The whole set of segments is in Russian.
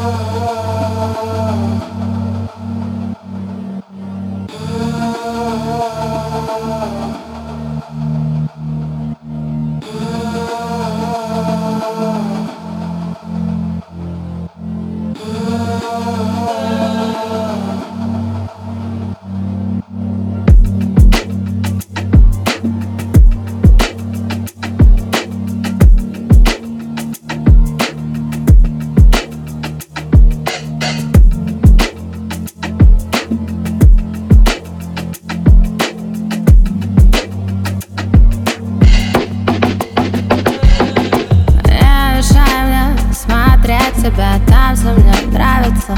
Тебя танцы мне нравятся.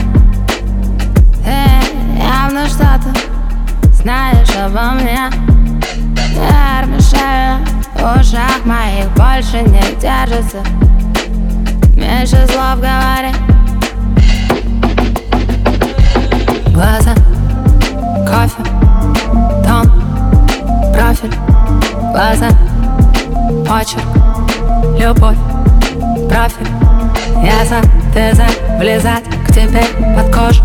Ты явно что-то знаешь обо мне. Я мешаю, в ушах моих больше не держится. Меньше слов говори. Глаза, кофе, тон, профиль. Глаза, почерк, любовь, профиль. Я за, ты за, влезать к тебе под кожу.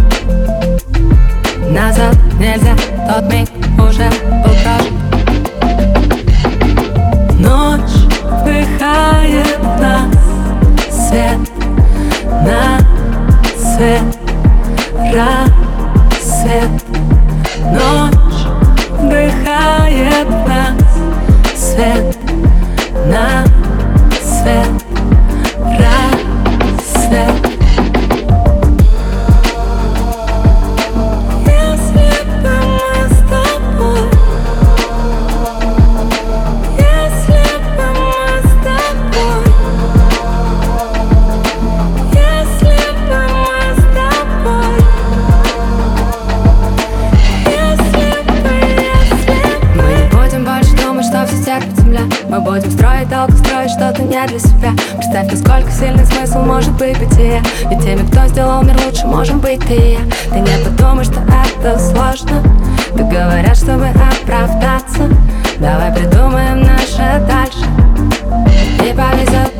Назад нельзя, тот миг уже был прожит. Ночь вдыхает нас, свет на свет, рассвет. Ночь вдыхает нас, свет на свет, рассвет. Если бы мы с тобой, если бы мы с тобой, если бы мы с тобой, если мы не будем больше думать, что все терпит земля. Мы будем строить долго, строить что-то не для себя. Представь, насколько сильный смысл может быть бытия. Ведь теми, кто сделал мир лучше, можем быть ты и я. Ты не подумай, что это сложно. Так говорят, чтобы оправдаться. Давай придумаем наше дальше. И повезет.